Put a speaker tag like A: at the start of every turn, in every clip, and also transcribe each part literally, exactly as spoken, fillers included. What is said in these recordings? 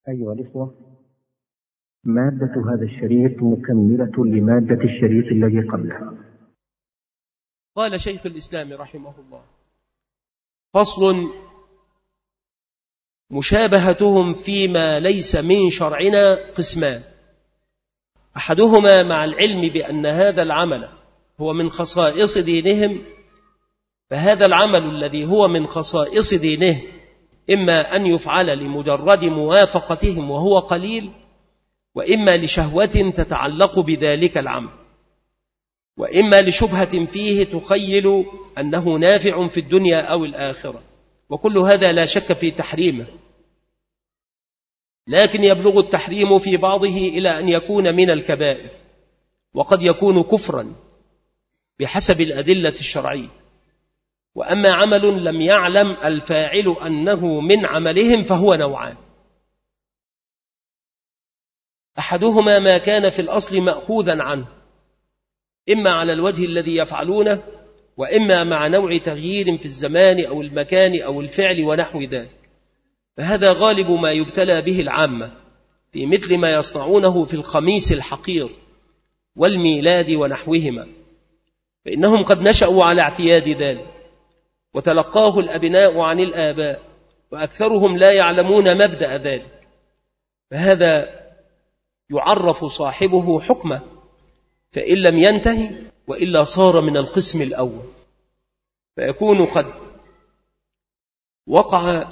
A: أيها الإخوة، مادة هذا الشريط مكملة لمادة الشريط الذي قبله.
B: قال شيخ الإسلام رحمه الله: فصل: مشابهتهم فيما ليس من شرعنا قسمان، أحدهما مع العلم بأن هذا العمل هو من خصائص دينهم، فهذا العمل الذي هو من خصائص دينه إما أن يفعل لمجرد موافقتهم وهو قليل، وإما لشهوة تتعلق بذلك العمل، وإما لشبهة فيه تخيل أنه نافع في الدنيا أو الآخرة، وكل هذا لا شك في تحريمه، لكن يبلغ التحريم في بعضه إلى أن يكون من الكبائر، وقد يكون كفرا بحسب الأدلة الشرعية. وأما عمل لم يعلم الفاعل أنه من عملهم فهو نوعان: أحدهما ما كان في الأصل مأخوذا عنه، إما على الوجه الذي يفعلونه، وإما مع نوع تغيير في الزمان أو المكان أو الفعل ونحو ذلك، فهذا غالب ما يبتلى به العامة في مثل ما يصنعونه في الخميس الحقير والميلاد ونحوهما، فإنهم قد نشأوا على اعتياد ذلك وتلقاه الأبناء عن الآباء، وأكثرهم لا يعلمون مبدأ ذلك، فهذا يعرف صاحبه حكمه، فإن لم ينتهي وإلا صار من القسم الأول، فيكون قد وقع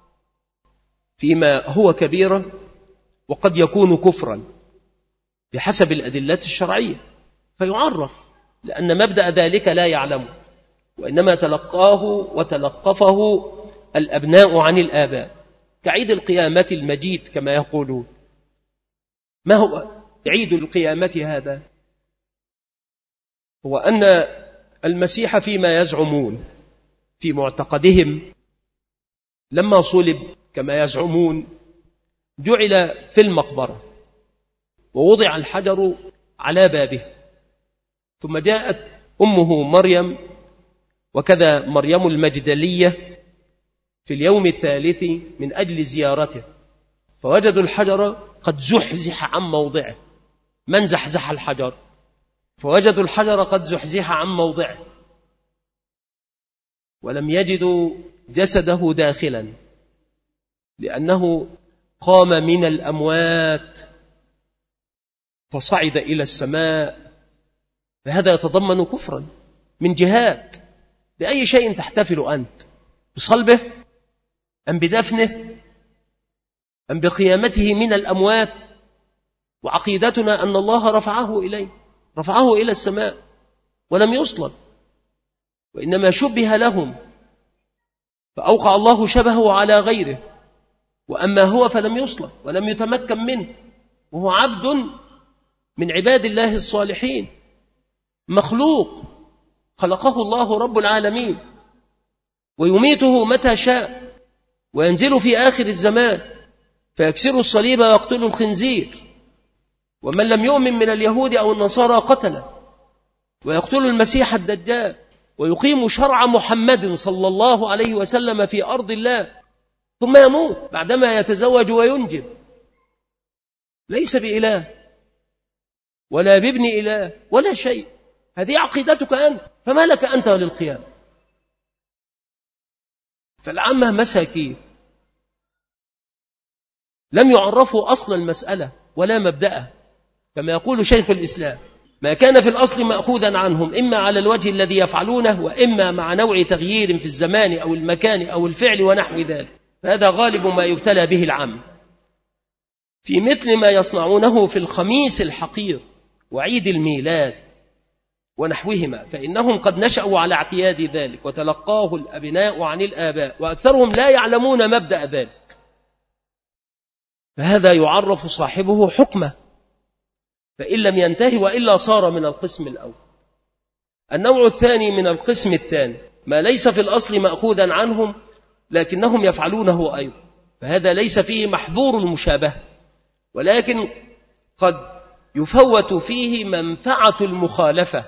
B: فيما هو كبيرة، وقد يكون كفرا بحسب الأدلة الشرعية، فيعرف لأن مبدأ ذلك لا يعلمه، وإنما تلقاه وتلقفه الأبناء عن الآباء، كعيد القيامة المجيد كما يقولون. ما هو عيد القيامة هذا؟ هو أن المسيح فيما يزعمون في معتقدهم لما صلب كما يزعمون جعل في المقبرة ووضع الحجر على بابه، ثم جاءت أمه مريم وكذا مريم المجدلية في اليوم الثالث من أجل زيارته، فوجدوا الحجر قد زحزح عن موضعه. من زحزح الحجر؟ فوجدوا الحجر قد زحزح عن موضعه، ولم يجدوا جسده داخلا، لأنه قام من الأموات فصعد إلى السماء، فهذا يتضمن كفرا من جهات. بأي شيء تحتفل أنت؟ بصلبه أم بدفنه أم بقيامته من الأموات؟ وعقيدتنا أن الله رفعه إليه، رفعه إلى السماء ولم يصلب، وإنما شبه لهم فأوقع الله شبهه على غيره، وأما هو فلم يصلب ولم يتمكن منه، وهو عبد من عباد الله الصالحين، مخلوق خلقه الله رب العالمين، ويميته متى شاء، وينزل في آخر الزمان فيكسر الصليب ويقتل الخنزير، ومن لم يؤمن من اليهود أو النصارى قتله، ويقتل المسيح الدجال، ويقيم شرع محمد صلى الله عليه وسلم في أرض الله، ثم يموت بعدما يتزوج وينجب. ليس بإله ولا بابن إله ولا شيء، هذه عقيدتك أنت، فما لك أنت للقيام؟ فالعامة مساكين لم يعرفوا أصل المسألة ولا مبدأها، كما يقول شيخ الإسلام: ما كان في الأصل مأخوذا عنهم، إما على الوجه الذي يفعلونه، وإما مع نوع تغيير في الزمان أو المكان أو الفعل ونحو ذلك، فهذا غالب ما يبتلى به العام في مثل ما يصنعونه في الخميس الحقير وعيد الميلاد ونحوهما، فإنهم قد نشأوا على اعتياد ذلك وتلقاه الأبناء عن الآباء، وأكثرهم لا يعلمون مبدأ ذلك، فهذا يعرف صاحبه حكمه، فإن لم ينتهي وإلا صار من القسم الأول. النوع الثاني من القسم الثاني ما ليس في الأصل مأخوذا عنهم لكنهم يفعلونه أيضا، فهذا ليس فيه محظور المشابهة، ولكن قد يفوت فيه منفعة المخالفة،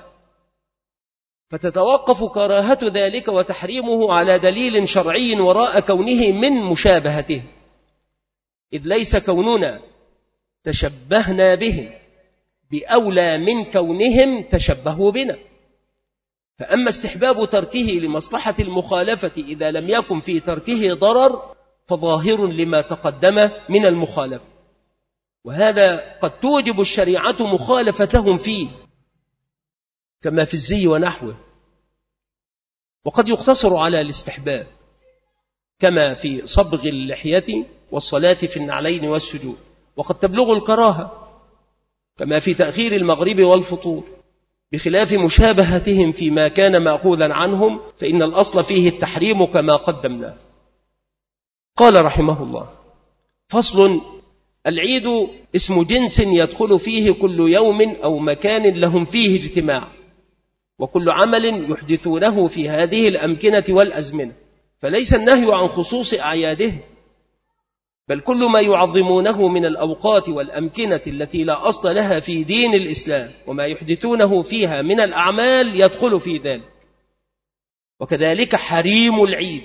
B: فتتوقف كراهة ذلك وتحريمه على دليل شرعي وراء كونه من مشابهته. إذ ليس كوننا تشبهنا بهم بأولى من كونهم تشبهوا بنا. فأما استحباب تركه لمصلحة المخالفة إذا لم يكن في تركه ضرر فظاهر لما تقدم من المخالفة، وهذا قد توجب الشريعة مخالفتهم فيه كما في الزي ونحوه، وقد يقتصر على الاستحباب كما في صبغ اللحية والصلاة في النعلين والسجود، وقد تبلغ الكراهة كما في تأخير المغرب والفطور، بخلاف مشابهتهم فيما كان مأخوذا عنهم فإن الأصل فيه التحريم كما قدمنا. قال رحمه الله: فصل: العيد اسم جنس يدخل فيه كل يوم أو مكان لهم فيه اجتماع، وكل عمل يحدثونه في هذه الأمكنة والأزمنة، فليس النهي عن خصوص أعيادهم، بل كل ما يعظمونه من الأوقات والأمكنة التي لا أصل لها في دين الإسلام وما يحدثونه فيها من الأعمال يدخل في ذلك. وكذلك حريم العيد،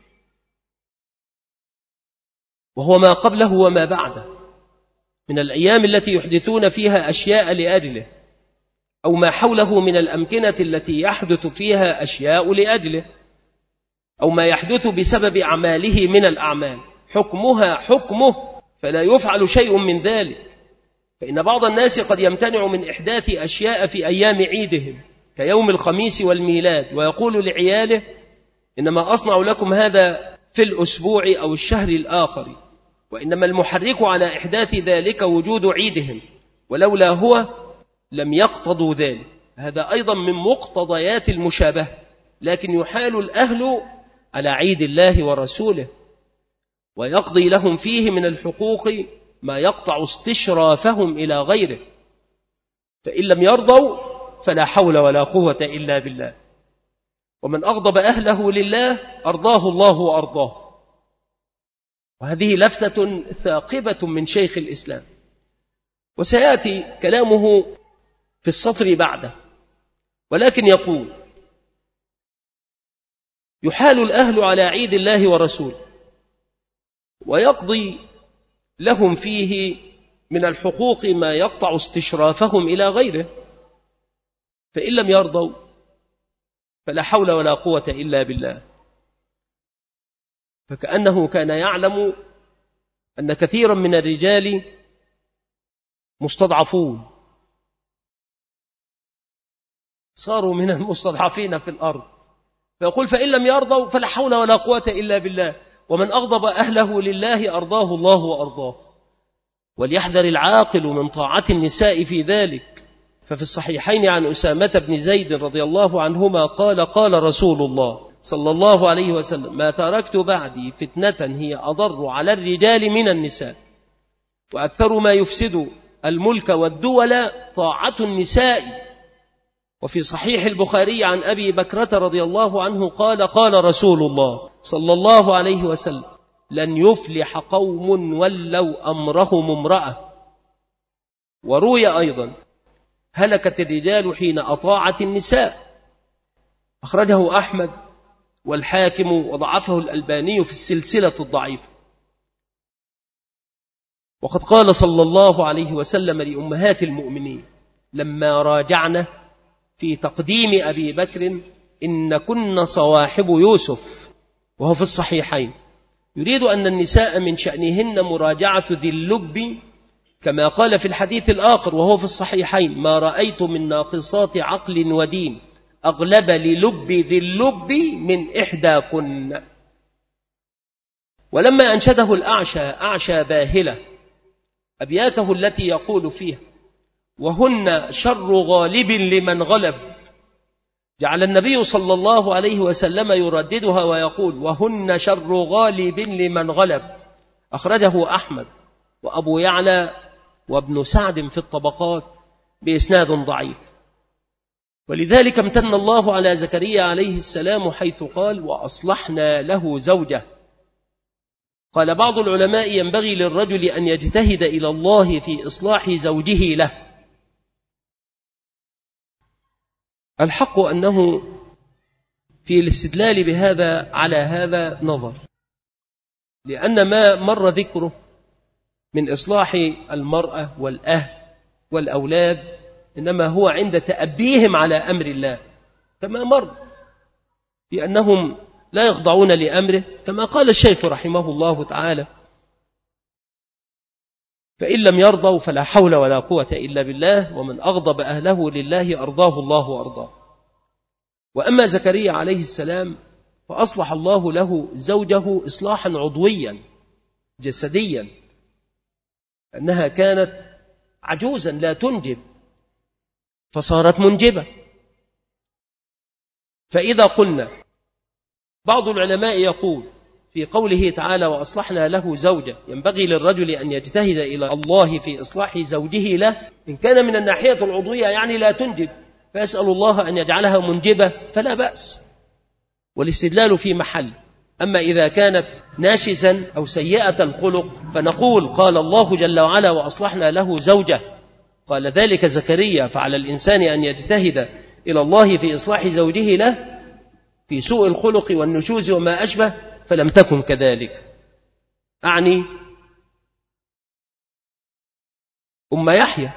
B: وهو ما قبله وما بعده من الأيام التي يحدثون فيها أشياء لأجله، أو ما حوله من الأمكنة التي يحدث فيها أشياء لأجله، أو ما يحدث بسبب أعماله من الأعمال، حكمها حكمه فلا يفعل شيء من ذلك. فإن بعض الناس قد يمتنع من إحداث أشياء في أيام عيدهم كيوم الخميس والميلاد، ويقول لعياله: إنما أصنع لكم هذا في الأسبوع أو الشهر الآخر، وإنما المحرك على إحداث ذلك وجود عيدهم، ولولا هو لم يقتضوا ذلك. هذا أيضا من مقتضيات المشابهة، لكن يحال الأهل على عيد الله ورسوله، ويقضي لهم فيه من الحقوق ما يقطع استشرافهم إلى غيره، فإن لم يرضوا فلا حول ولا قوة إلا بالله. ومن أغضب أهله لله أرضاه الله وأرضاه. وهذه لفتة ثاقبة من شيخ الإسلام، وسيأتي كلامه في السطر بعده، ولكن يقول: يحال الأهل على عيد الله ورسوله، ويقضي لهم فيه من الحقوق ما يقطع استشرافهم إلى غيره، فإن لم يرضوا فلا حول ولا قوة إلا بالله. فكأنه كان يعلم أن كثيرا من الرجال مستضعفون، صاروا من المستضعفين في الأرض، فيقول: فإن لم يرضوا فلا حول ولا قوة إلا بالله. ومن أغضب أهله لله أرضاه الله وأرضاه. وليحذر العاقل من طاعة النساء في ذلك، ففي الصحيحين عن أسامة بن زيد رضي الله عنهما قال: قال رسول الله صلى الله عليه وسلم: ما تركت بعدي فتنة هي أضر على الرجال من النساء، وأكثر ما يفسد الملك والدول طاعة النساء. وفي صحيح البخاري عن أبي بكرة رضي الله عنه قال: قال رسول الله صلى الله عليه وسلم: لن يفلح قوم ولوا أمرهم امرأة. وروي أيضا: هلكت الرجال حين أطاعت النساء. أخرجه أحمد والحاكم وضعفه الألباني في السلسلة الضعيفة. وقد قال صلى الله عليه وسلم لأمهات المؤمنين لما راجعنا في تقديم أبي بكر: إن كن صواحب يوسف، وهو في الصحيحين، يريد أن النساء من شأنهن مراجعة ذي اللب، كما قال في الحديث الآخر وهو في الصحيحين: ما رأيت من ناقصات عقل ودين أغلب للب ذي اللب من إحداكن. ولما أنشده الأعشى أعشى باهلة أبياته التي يقول فيها: وهن شر غالب لمن غلب، جعل النبي صلى الله عليه وسلم يرددها ويقول: وهن شر غالب لمن غلب. أخرجه أحمد وأبو يعلى وابن سعد في الطبقات بإسناد ضعيف. ولذلك امتن الله على زكريا عليه السلام حيث قال: وأصلحنا له زوجه. قال بعض العلماء: ينبغي للرجل أن يجتهد إلى الله في إصلاح زوجه له. الحق أنه في الاستدلال بهذا على هذا نظر، لأن ما مر ذكره من إصلاح المرأة والأهل والأولاد، إنما هو عند تأبيهم على أمر الله كما مر، لأنهم لا يخضعون لأمره كما قال الشيخ رحمه الله تعالى: فإن لم يرضوا فلا حول ولا قوة إلا بالله، ومن أغضب أهله لله أرضاه الله وأرضاه. وأما زكريا عليه السلام فأصلح الله له زوجه إصلاحا عضويا جسديا، أنها كانت عجوزا لا تنجب فصارت منجبة. فإذا قلنا، بعض العلماء يقول في قوله تعالى: وأصلحنا له زوجة، ينبغي للرجل أن يجتهد إلى الله في إصلاح زوجه له، إن كان من الناحية العضوية يعني لا تنجب فيسأل الله أن يجعلها منجبة فلا بأس، والاستدلال في محل. أما إذا كانت ناشزا أو سيئة الخلق فنقول: قال الله جل وعلا: وأصلحنا له زوجة، قال ذلك زكريا، فعلى الإنسان أن يجتهد إلى الله في إصلاح زوجه له في سوء الخلق والنشوز وما أشبه، فلم تكن كذلك. أعني أم يحيى.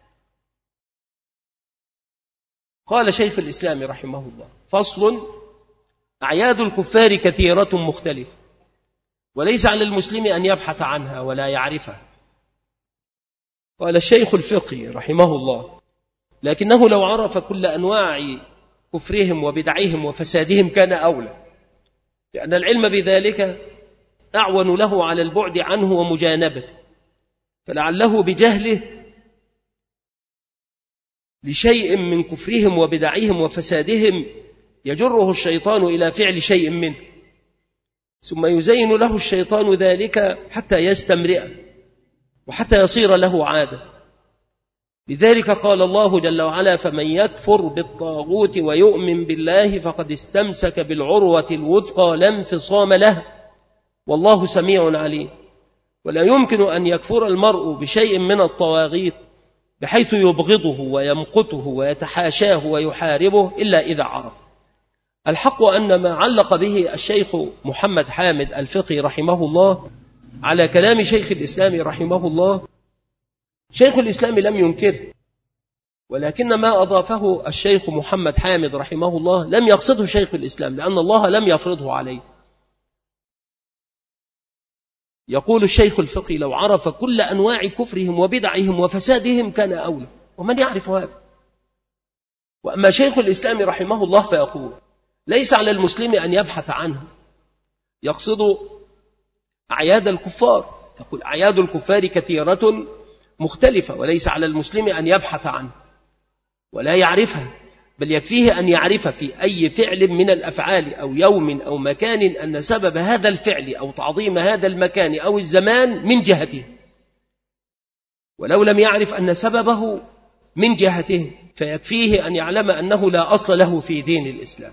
B: قال شيخ الإسلام رحمه الله: فصل: أعياد الكفار كثيرة مختلفة، وليس على المسلم أن يبحث عنها ولا يعرفها. قال الشيخ الفقي رحمه الله: لكنه لو عرف كل أنواع كفرهم وبدعهم وفسادهم كان أولى، لأن العلم بذلك أعون له على البعد عنه ومجانبته، فلعله بجهله لشيء من كفرهم وبدعهم وفسادهم يجره الشيطان إلى فعل شيء منه، ثم يزين له الشيطان ذلك حتى يستمرئ وحتى يصير له عادة. لذلك قال الله جل وعلا: فمن يكفر بالطاغوت ويؤمن بالله فقد استمسك بالعروة الوثقى لا انفصام له والله سميع عليم. ولا يمكن أن يكفر المرء بشيء من الطواغيت بحيث يبغضه ويمقته ويتحاشاه ويحاربه إلا إذا عرف. الحق أن ما علق به الشيخ محمد حامد الفقي رحمه الله على كلام شيخ الإسلام رحمه الله، شيخ الإسلام لم ينكره، ولكن ما أضافه الشيخ محمد حامد رحمه الله لم يقصده شيخ الإسلام، لأن الله لم يفرضه عليه. يقول الشيخ الفقي: لو عرف كل أنواع كفرهم وبدعهم وفسادهم كان أولى، ومن يعرف هذا؟ وأما شيخ الإسلام رحمه الله فيقول: ليس على المسلم أن يبحث عنه، يقصد أعياد الكفار، تقول أعياد الكفار كثيرة مختلفة، وليس على المسلم أن يبحث عنه ولا يعرفها، بل يكفيه أن يعرف في أي فعل من الأفعال أو يوم أو مكان أن سبب هذا الفعل أو تعظيم هذا المكان أو الزمان من جهته، ولو لم يعرف أن سببه من جهته فيكفيه أن يعلم أنه لا أصل له في دين الإسلام،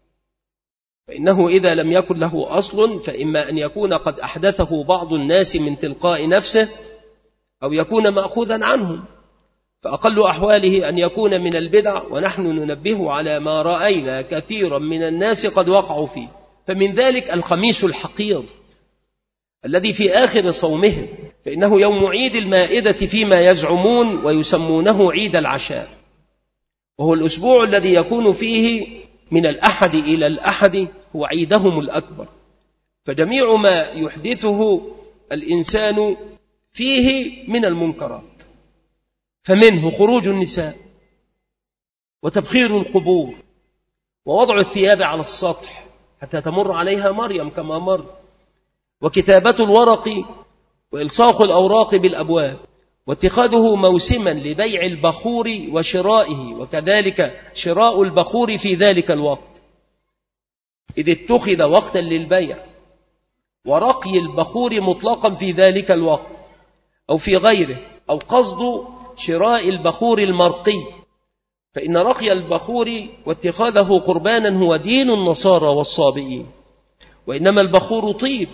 B: فإنه إذا لم يكن له أصل فإما أن يكون قد أحدثه بعض الناس من تلقاء نفسه أو يكون مأخوذا عنهم، فأقل أحواله أن يكون من البدع، ونحن ننبه على ما رأينا كثيرا من الناس قد وقعوا فيه. فمن ذلك الخميس الحقير الذي في آخر صومهم، فإنه يوم عيد المائدة فيما يزعمون ويسمونه عيد العشاء، وهو الأسبوع الذي يكون فيه من الأحد إلى الأحد هو عيدهم الأكبر، فجميع ما يحدثه الإنسان فيه من المنكرات، فمنه خروج النساء وتبخير القبور ووضع الثياب على السطح حتى تمر عليها مريم كما مر، وكتابة الورق وإلصاق الأوراق بالأبواب، واتخاذه موسما لبيع البخور وشرائه، وكذلك شراء البخور في ذلك الوقت إذ اتخذ وقتا للبيع، ورقي البخور مطلقا في ذلك الوقت أو في غيره، أو قصد شراء البخور المرقي، فإن رقي البخور واتخاذه قربانا هو دين النصارى والصابئين، وإنما البخور طيب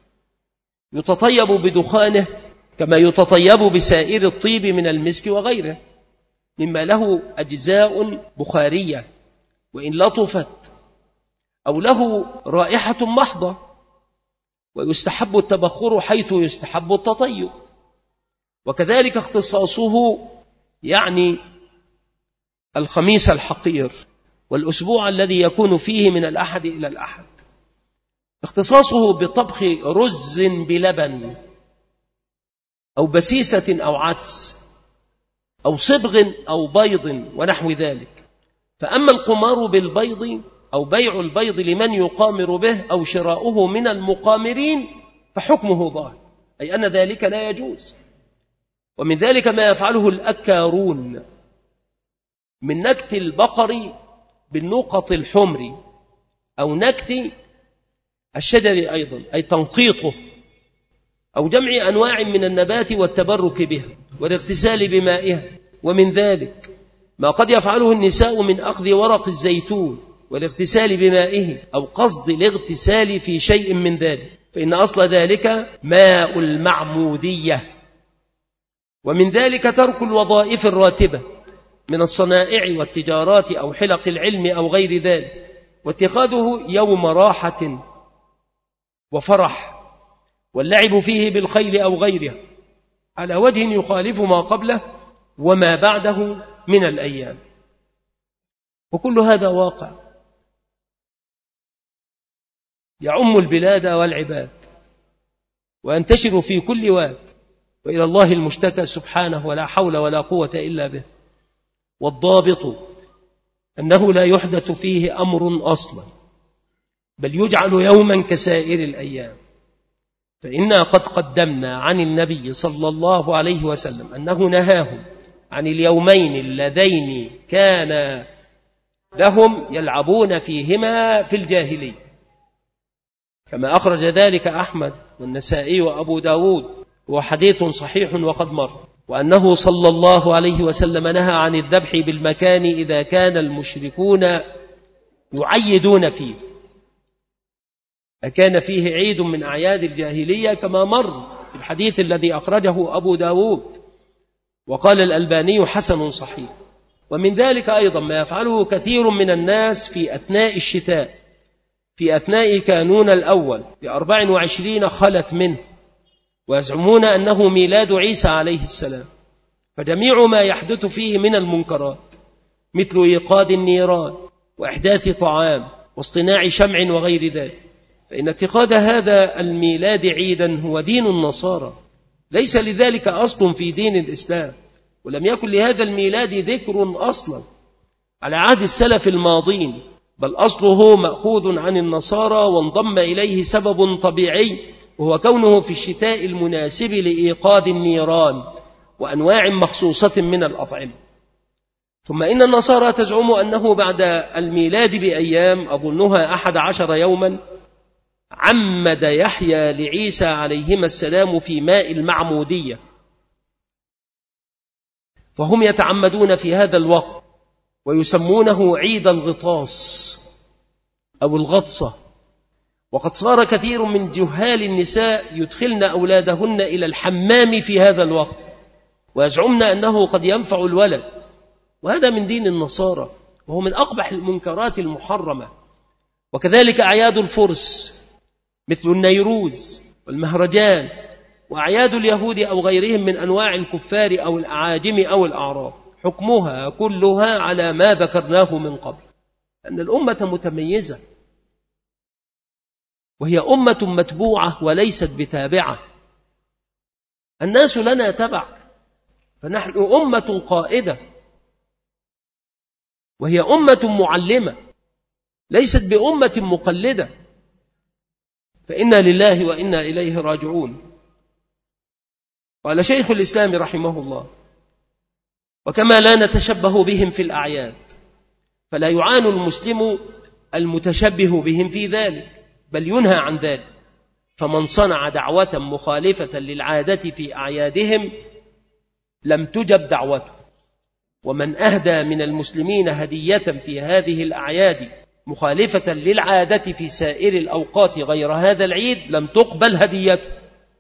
B: يتطيب بدخانه كما يتطيب بسائر الطيب من المسك وغيره مما له أجزاء بخارية وإن لطفت، أو له رائحة محضة، ويستحب التبخر حيث يستحب التطيب، وكذلك اختصاصه يعني الخميس الحقير والأسبوع الذي يكون فيه من الأحد إلى الأحد. اختصاصه بطبخ رز بلبن أو بسيسة أو عدس أو صبغ أو بيض ونحو ذلك. فأما القمار بالبيض أو بيع البيض لمن يقامر به أو شراؤه من المقامرين فحكمه ظاهر، أي أن ذلك لا يجوز. ومن ذلك ما يفعله الأكارون من نكت البقر بالنقط الحمر أو نكت الشجر أيضا، أي تنقيطه، أو جمع أنواع من النبات والتبرك بها والاغتسال بمائها. ومن ذلك ما قد يفعله النساء من أخذ ورق الزيتون والاغتسال بمائه أو قصد الاغتسال في شيء من ذلك، فإن أصل ذلك ماء المعمودية. ومن ذلك ترك الوظائف الراتبة من الصنائع والتجارات أو حلق العلم أو غير ذلك، واتخاذه يوم راحة وفرح واللعب فيه بالخيل أو غيرها على وجه يخالف ما قبله وما بعده من الأيام. وكل هذا واقع يعم البلاد والعباد وينتشر في كل واد، وإلى الله المشتكى سبحانه ولا حول ولا قوة إلا به. والضابط أنه لا يحدث فيه أمر أصلا، بل يجعل يوما كسائر الأيام. فإنا قد قدمنا عن النبي صلى الله عليه وسلم أنه نهاهم عن اليومين اللذين كان لهم يلعبون فيهما في الجاهلية، كما أخرج ذلك أحمد والنسائي وأبو داود، وحديث صحيح وقد مر. وأنه صلى الله عليه وسلم نهى عن الذبح بالمكان إذا كان المشركون يعيدون فيه، أكان فيه عيد من أعياد الجاهلية كما مر في الحديث الذي أخرجه أبو داود، وقال الألباني حسن صحيح. ومن ذلك أيضا ما يفعله كثير من الناس في أثناء الشتاء، في أثناء كانون الأول بأربع وعشرين خلت منه، ويزعمون أنه ميلاد عيسى عليه السلام، فجميع ما يحدث فيه من المنكرات مثل إيقاد النيران وإحداث طعام واصطناع شمع وغير ذلك، فإن اتخاذ هذا الميلاد عيدا هو دين النصارى، ليس لذلك أصل في دين الإسلام، ولم يكن لهذا الميلاد ذكر أصلا على عهد السلف الماضين، بل أصله مأخوذ عن النصارى وانضم إليه سبب طبيعي، وهو كونه في الشتاء المناسب لإيقاد النيران وأنواع مخصوصة من الأطعمة. ثم إن النصارى تزعم أنه بعد الميلاد بأيام أظنها أحد عشر يوما عمد يحيى لعيسى عليهما السلام في ماء المعمودية، فهم يتعمدون في هذا الوقت ويسمونه عيد الغطاس أو الغطسة. وقد صار كثير من جهال النساء يدخلن أولادهن إلى الحمام في هذا الوقت ويزعمن أنه قد ينفع الولد، وهذا من دين النصارى وهو من أقبح المنكرات المحرمة. وكذلك أعياد الفرس مثل النيروز والمهرجان، وأعياد اليهود أو غيرهم من أنواع الكفار أو الأعاجم أو الأعراب، حكمها كلها على ما ذكرناه من قبل، أن الأمة متميزة وهي أمة متبوعة وليست بتابعة. الناس لنا تبع، فنحن أمة قائدة وهي أمة معلمة ليست بأمة مقلدة، فإنا لله وإنا إليه راجعون. قال شيخ الإسلام رحمه الله: وكما لا نتشبه بهم في الأعياد فلا يعان المسلم المتشبه بهم في ذلك، بل ينهى عن ذلك. فمن صنع دعوة مخالفة للعادة في أعيادهم لم تجب دعوته، ومن أهدى من المسلمين هدية في هذه الأعياد مخالفة للعادة في سائر الأوقات غير هذا العيد لم تقبل هديته،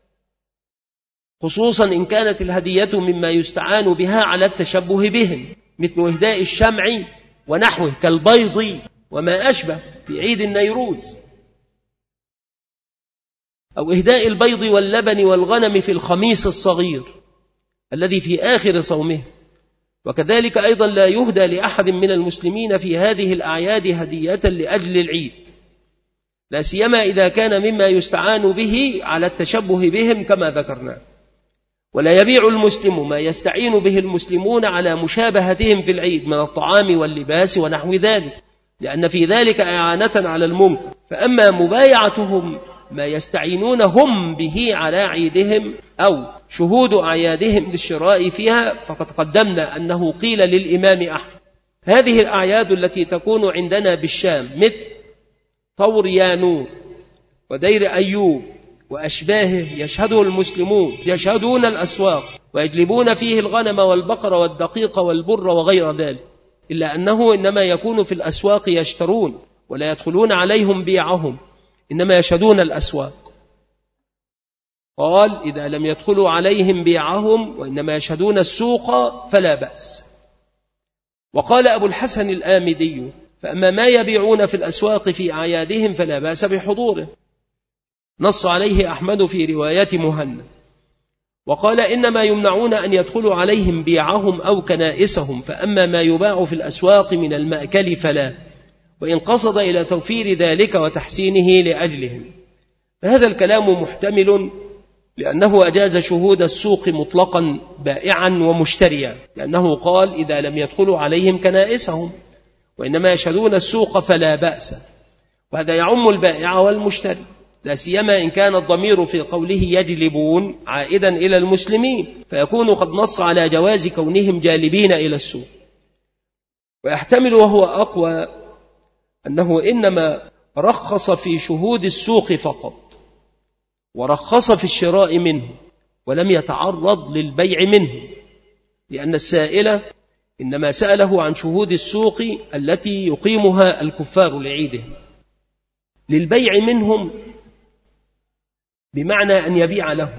B: خصوصا إن كانت الهدية مما يستعان بها على التشبه بهم، مثل إهداء الشمع ونحوه كالبيض وما أشبه في عيد النيروز، أو إهداء البيض واللبن والغنم في الخميس الصغير، الذي في آخر صومه. وكذلك أيضا لا يهدى لأحد من المسلمين في هذه الأعياد هدية لأجل العيد، لا سيما إذا كان مما يستعان به على التشبه بهم كما ذكرنا. ولا يبيع المسلم ما يستعين به المسلمون على مشابهتهم في العيد من الطعام واللباس ونحو ذلك، لأن في ذلك إعانة على المنكر. فأما مبايعتهم ما يستعينون هم به على عيدهم أو شهود أعيادهم للشراء فيها، فقد قدمنا أنه قيل للإمام أحمد هذه الأعياد التي تكون عندنا بالشام مثل طور يانور ودير أيوب وأشباهه يشهده المسلمون، يشهدون الأسواق ويجلبون فيه الغنم والبقر والدقيق والبر وغير ذلك، إلا أنه إنما يكون في الأسواق يشترون ولا يدخلون عليهم بيعهم، إنما يشهدون الأسواق. قال إذا لم يدخلوا عليهم بيعهم وإنما يشهدون السوق فلا بأس. وقال أبو الحسن الآمدي فأما ما يبيعون في الأسواق في أعيادهم فلا بأس بحضوره، نص عليه أحمد في رواية مهند. وقال إنما يمنعون أن يدخلوا عليهم بيعهم أو كنائسهم، فأما ما يباع في الأسواق من المأكل فلا، وإن قصد إلى توفير ذلك وتحسينه لأجلهم. فهذا الكلام محتمل، لأنه أجاز شهود السوق مطلقا بائعا ومشتريا، لأنه قال إذا لم يدخلوا عليهم كنائسهم وإنما يشهدون السوق فلا بأس، وهذا يعم البائع والمشتري، لا سيما إن كان الضمير في قوله يجلبون عائدا إلى المسلمين، فيكون قد نص على جواز كونهم جالبين إلى السوق. ويحتمل وهو أقوى أنه إنما رخص في شهود السوق فقط، ورخص في الشراء منه، ولم يتعرض للبيع منه، لأن السائل إنما سأله عن شهود السوق التي يقيمها الكفار لعيدهم. للبيع منهم بمعنى أن يبيع له،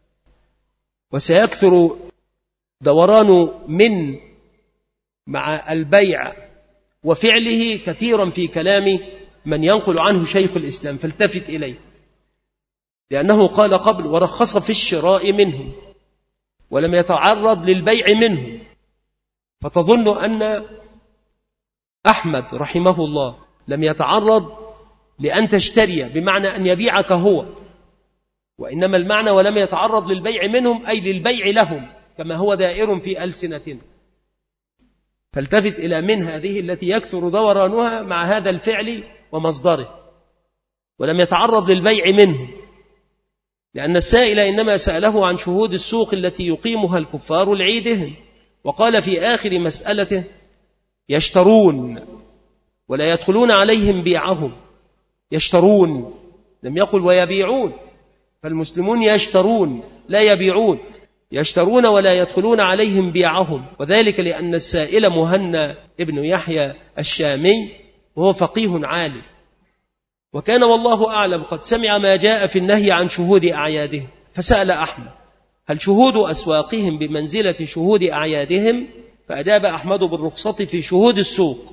B: وسيكثر دوران من مع البيع وفعله كثيرا في كلام من ينقل عنه شيخ الإسلام، فالتفت إليه، لأنه قال قبل ورخص في الشراء منه ولم يتعرض للبيع منه، فتظن أن أحمد رحمه الله لم يتعرض لأن تشتري بمعنى أن يبيعك هو، وإنما المعنى ولم يتعرض للبيع منهم أي للبيع لهم كما هو دائر في ألسنتنا. فالتفت إلى من هذه التي يكثر دورانها مع هذا الفعل ومصدره، ولم يتعرض للبيع منه، لأن السائل إنما سأله عن شهود السوق التي يقيمها الكفار لعيدهم. وقال في آخر مسألته يشترون ولا يدخلون عليهم بيعهم، يشترون، لم يقل ويبيعون، فالمسلمون يشترون لا يبيعون، يشترون ولا يدخلون عليهم بيعهم، وذلك لأن السائل مهنا ابن يحيى الشامي وهو فقيه عالم، وكان والله أعلم قد سمع ما جاء في النهي عن شهود أعيادهم، فسأل أحمد هل شهود أسواقهم بمنزلة شهود أعيادهم؟ فأجاب أحمد بالرخصة في شهود السوق،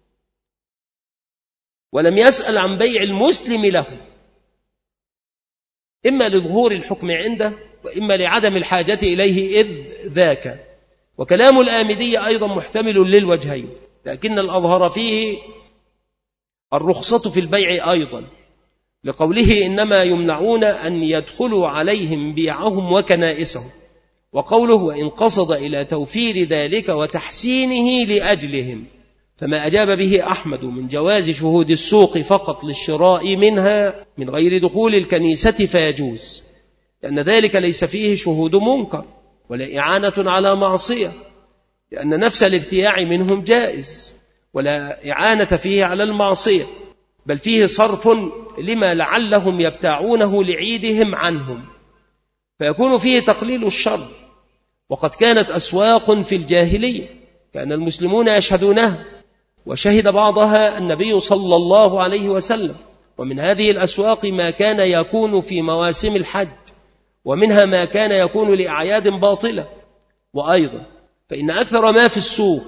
B: ولم يسأل عن بيع المسلم له، إما لظهور الحكم عنده وإما لعدم الحاجة إليه إذ ذاك. وكلام الآمدي أيضا محتمل للوجهين، لكن الأظهر فيه الرخصة في البيع أيضا، لقوله إنما يمنعون أن يدخلوا عليهم بيعهم وكنائسهم، وقوله وإن قصد إلى توفير ذلك وتحسينه لأجلهم. فما أجاب به أحمد من جواز شهود السوق فقط للشراء منها من غير دخول الكنيسة فيجوز، لأن ذلك ليس فيه شهود منكر ولا إعانة على معصية، لأن نفس الابتياع منهم جائز ولا إعانة فيه على المعصية، بل فيه صرف لما لعلهم يبتاعونه لعيدهم عنهم، فيكون فيه تقليل الشر. وقد كانت أسواق في الجاهلية كان المسلمون يشهدونها، وشهد بعضها النبي صلى الله عليه وسلم، ومن هذه الأسواق ما كان يكون في مواسم الحج، ومنها ما كان يكون لأعياد باطلة. وأيضا فإن أكثر ما في السوق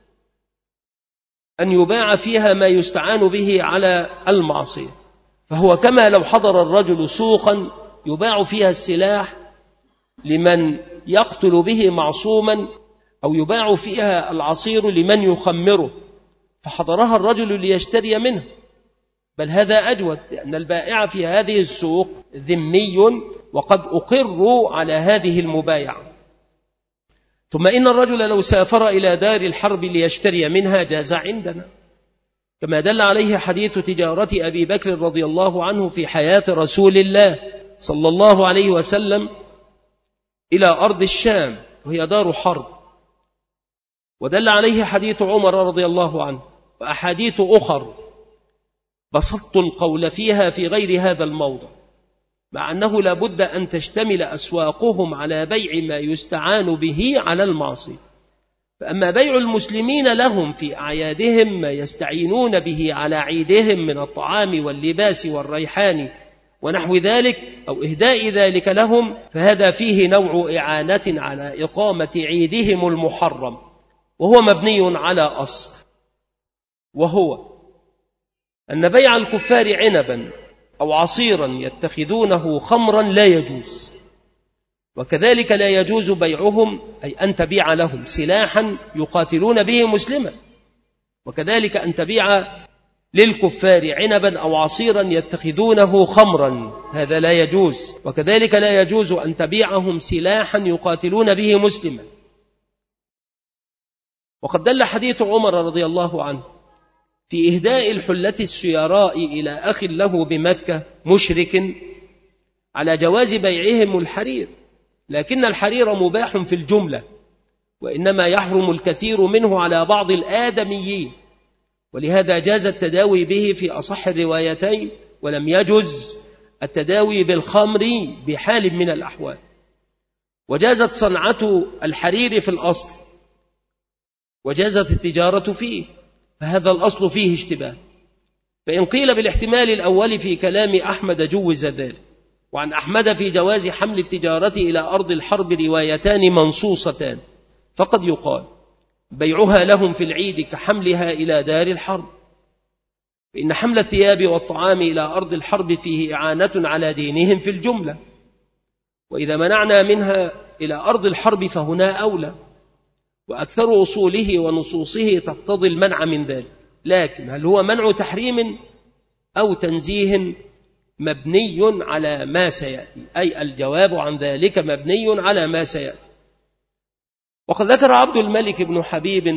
B: أن يباع فيها ما يستعان به على المعصية، فهو كما لو حضر الرجل سوقا يباع فيها السلاح لمن يقتل به معصوما، أو يباع فيها العصير لمن يخمره فحضرها الرجل ليشتري منه، بل هذا أجود، لأن البائع في هذه السوق ذمي وقد أقروا على هذه المبايعة. ثم إن الرجل لو سافر إلى دار الحرب ليشتري منها جاز عندنا، كما دل عليه حديث تجارة أبي بكر رضي الله عنه في حياة رسول الله صلى الله عليه وسلم إلى أرض الشام وهي دار حرب، ودل عليه حديث عمر رضي الله عنه وأحاديث أخر بسطت القول فيها في غير هذا الموضع، مع أنه لا بد أن تشتمل أسواقهم على بيع ما يستعان به على المعصية. فأما بيع المسلمين لهم في أعيادهم ما يستعينون به على عيدهم من الطعام واللباس والريحان ونحو ذلك، أو إهداء ذلك لهم، فهذا فيه نوع إعانة على إقامة عيدهم المحرم، وهو مبني على أصل، وهو أن بيع الكفار عنبا أو عصيرا يتخذونه خمرا لا يجوز، وكذلك لا يجوز بيعهم، أي أن تبيع لهم سلاحا يقاتلون به مسلما، وكذلك أن تبيع للكفار عنبا أو عصيرا يتخذونه خمرا، هذا لا يجوز، وكذلك لا يجوز أن تبيعهم سلاحا يقاتلون به مسلما. وقد دل حديث عمر رضي الله عنه في إهداء الحلة السيراء إلى أخ له بمكة مشرك على جواز بيعهم الحرير، لكن الحرير مباح في الجملة، وإنما يحرم الكثير منه على بعض الآدميين، ولهذا جاز التداوي به في أصح الروايتين، ولم يجز التداوي بالخمر بحال من الأحوال. وجازت صنعة الحرير في الأصل، وجازت التجارة فيه، فهذا الأصل فيه اشتباه. فإن قيل بالاحتمال الأول في كلام أحمد جوز ذلك، وعن أحمد في جواز حمل التجارة إلى أرض الحرب روايتان منصوصتان، فقد يقال بيعها لهم في العيد كحملها إلى دار الحرب، فإن حمل الثياب والطعام إلى أرض الحرب فيه إعانة على دينهم في الجملة، وإذا منعنا منها إلى أرض الحرب فهنا أولى، وأكثر أصوله ونصوصه تقتضي المنع من ذلك. لكن هل هو منع تحريم أو تنزيه؟ مبني على ما سيأتي، أي الجواب عن ذلك مبني على ما سيأتي. وقد ذكر عبد الملك بن حبيب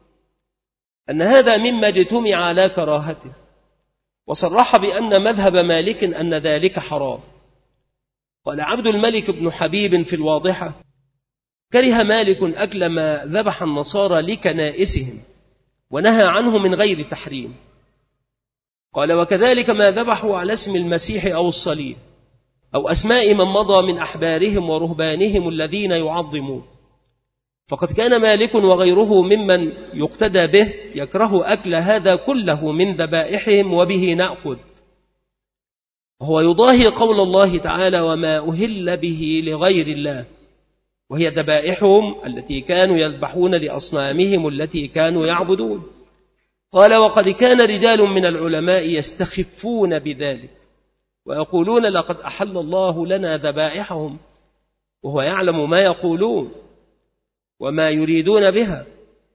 B: أن هذا مما اجتمع على كراهته، وصرح بأن مذهب مالك أن ذلك حرام. قال عبد الملك بن حبيب في الواضحة: كره مالك أكل ما ذبح النصارى لكنائسهم، ونهى عنه من غير تحريم. قال: وكذلك ما ذبحوا على اسم المسيح أو الصليب أو أسماء من مضى من أحبارهم ورهبانهم الذين يعظمون، فقد كان مالك وغيره ممن يقتدى به يكره أكل هذا كله من ذبائحهم، وبه نأخذ. وهو يضاهي قول الله تعالى: وما أهل به لغير الله، وهي ذبائحهم التي كانوا يذبحون لأصنامهم التي كانوا يعبدون. قال: وقد كان رجال من العلماء يستخفون بذلك ويقولون: لقد أحل الله لنا ذبائحهم، وهو يعلم ما يقولون وما يريدون بها.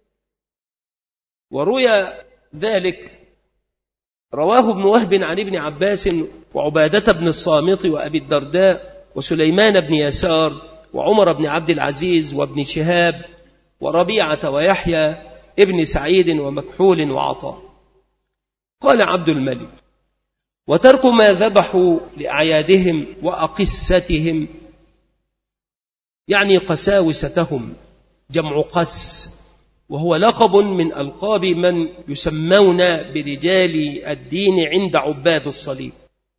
B: وروي ذلك، رواه ابن وهب عن ابن عباس وعبادة بن الصامت وأبي الدرداء وسليمان بن يسار وعمر بن عبد العزيز وابن شهاب وربيعة ويحيى ابن سعيد ومكحول وعطاء. قال عبد الملك: وترك ما ذبحوا لأعيادهم وأقستهم، يعني قساوستهم، جمع قس، وهو لقب من ألقاب من يسمون برجال الدين عند عباد الصليب.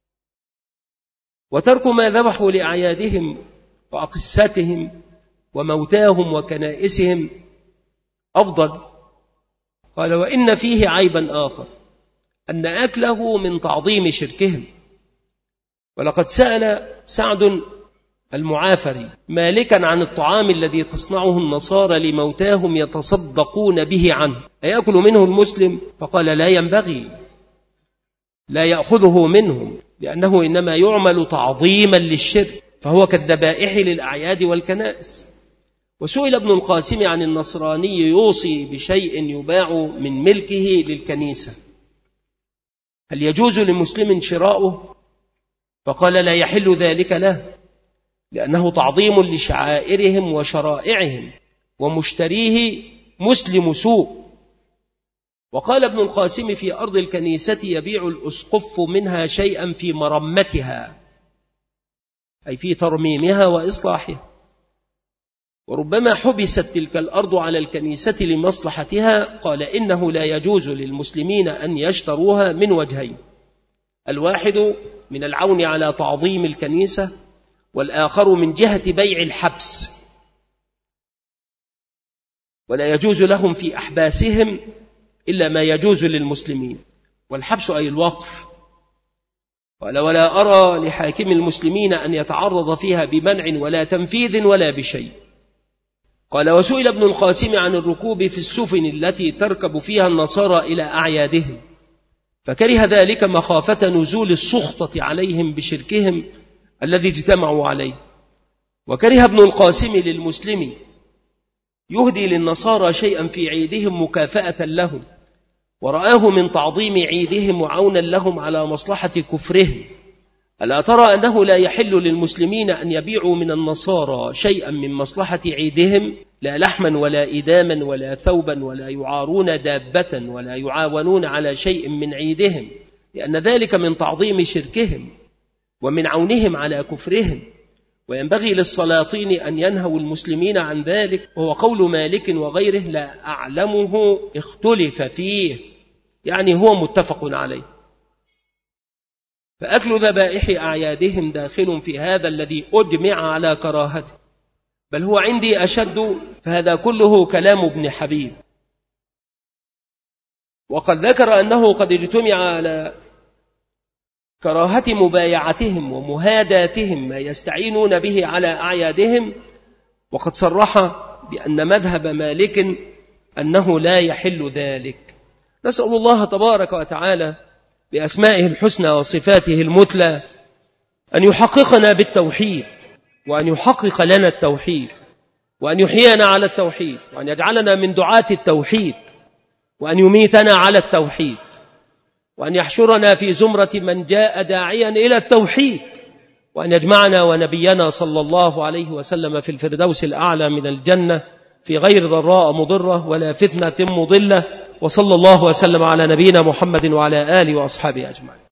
B: وترك ما ذبحوا لأعيادهم وأقستهم وموتاهم وكنائسهم أفضل. قال: وإن فيه عيبا آخر، أن أكله من تعظيم شركهم. ولقد سأل سعد المعافري مالكا عن الطعام الذي تصنعه النصارى لموتاهم يتصدقون به عنه، أيأكل منه المسلم؟ فقال: لا ينبغي، لا يأخذه منهم، لأنه إنما يعمل تعظيما للشرك، فهو كالذبائح للأعياد والكنائس. وسئل ابن القاسم عن النصراني يوصي بشيء يباع من ملكه للكنيسة هل يجوز لمسلم شراؤه؟ فقال لا يحل ذلك له، لأنه تعظيم لشعائرهم وشرائعهم، ومشتريه مسلم سوء. وقال ابن القاسم في أرض الكنيسة يبيع الأسقف منها شيئا في مرمتها، أي في ترميمها وإصلاحها، وربما حبست تلك الأرض على الكنيسة لمصلحتها. قال إنه لا يجوز للمسلمين أن يشتروها من وجهين: الواحد من العون على تعظيم الكنيسة، والآخر من جهة بيع الحبس، ولا يجوز لهم في أحباسهم إلا ما يجوز للمسلمين، والحبس أي الوقف. قال ولا أرى لحاكم المسلمين أن يتعرض فيها بمنع ولا تنفيذ ولا بشيء. قال وسئل ابن القاسم عن الركوب في السفن التي تركب فيها النصارى إلى أعيادهم، فكره ذلك مخافة نزول السخطة عليهم بشركهم الذي اجتمعوا عليه. وكره ابن القاسم للمسلم يهدي للنصارى شيئا في عيدهم مكافأة لهم، ورآه من تعظيم عيدهم وعونا لهم على مصلحة كفرهم. ألا ترى أنه لا يحل للمسلمين أن يبيعوا من النصارى شيئا من مصلحة عيدهم، لا لحما ولا إداما ولا ثوبا، ولا يعارون دابة، ولا يعاونون على شيء من عيدهم، لأن ذلك من تعظيم شركهم ومن عونهم على كفرهم. وينبغي للسلاطين أن ينهوا المسلمين عن ذلك، وهو قول مالك وغيره لا أعلمه اختلف فيه، يعني هو متفق عليه. فأكل ذبائح أعيادهم داخل في هذا الذي أجمع على كراهته، بل هو عندي أشد، فهذا كله كلام ابن حبيب. وقد ذكر أنه قد اجتمع على كراهة مبايعتهم ومهاداتهم ما يستعينون به على أعيادهم، وقد صرح بأن مذهب مالك أنه لا يحل ذلك. نسأل الله تبارك وتعالى بأسمائه الحسنى وصفاته المثلى أن يحققنا بالتوحيد، وأن يحقق لنا التوحيد، وأن يحيينا على التوحيد، وأن يجعلنا من دعاة التوحيد، وأن يميتنا على التوحيد، وأن يحشرنا في زمرة من جاء داعيا إلى التوحيد، وأن يجمعنا ونبينا صلى الله عليه وسلم في الفردوس الأعلى من الجنة في غير ضراء مضرة ولا فتنة مضلة. وصلى الله وسلم على نبينا محمد وعلى آله وأصحابه أجمعين.